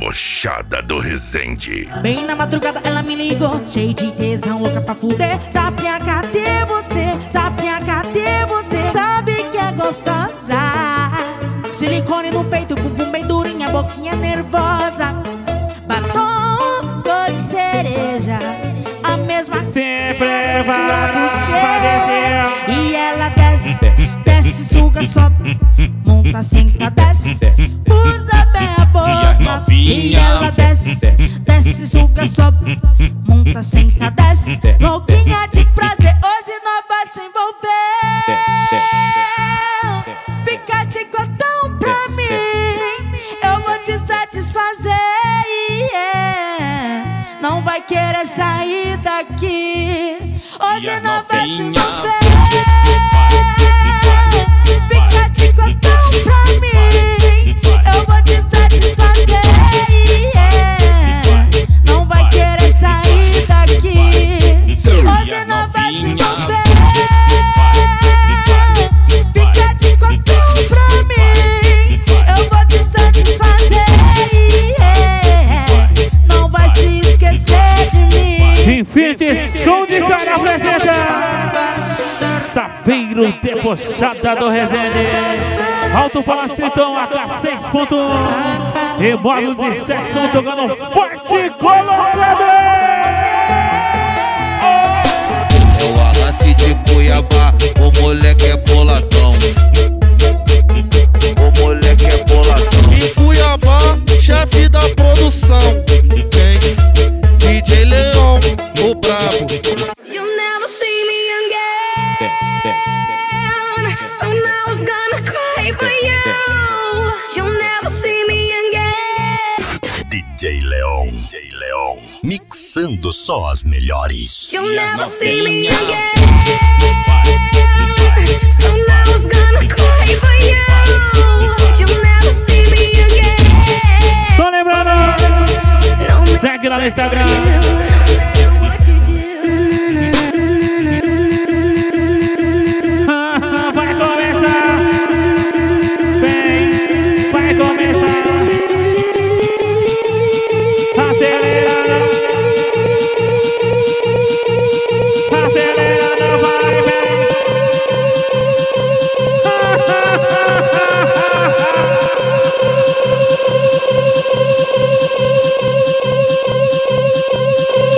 Debochada do Resende. Bem na madrugada ela me ligou, cheio de tesão, louca pra fuder. Sapinha, cadê você? Sapinha, cadê você? Sabe que é gostosa. Silicone no peito, bumbum bem durinha, boquinha nervosa. Batom cor de cereja, a mesma sempre vai descer. E ela desce, desce, suga, sobe, monta, senta, desce, usa bem a boca. E ela desce, desce, suga, sobe, monta, senta, desce, louquinha de prazer, hoje nós vai se envolver. Fica de cotão pra mim, eu vou te satisfazer. Não vai querer sair daqui, hoje nós vai se envolver. Fica de cotão pra mim, eu vou te satisfazer. Não vai querer sair daqui, hoje nós vai se envolver. Fica de cotão pra mim, eu vou te satisfazer. Não vai se esquecer de mim. Infinity Som de Cara apresenta Saveiro Debochada do Resende. Alto-falante Tritão AK6.1 e módulo de sexo tocando forte colorado. É o Alassi de Cuiabá, o moleque é boladão. O moleque é boladão. Em Cuiabá, chefe da produção, tem DJ Leon, o brabo. You'll never see me again. So now I was gonna cry for you. You'll never see me again. DJ Leon, mixando só as melhores. You'll never see me again. So now I was gonna cry for you. You'll never see me again. Só lembrando, No segue lá no Instagram,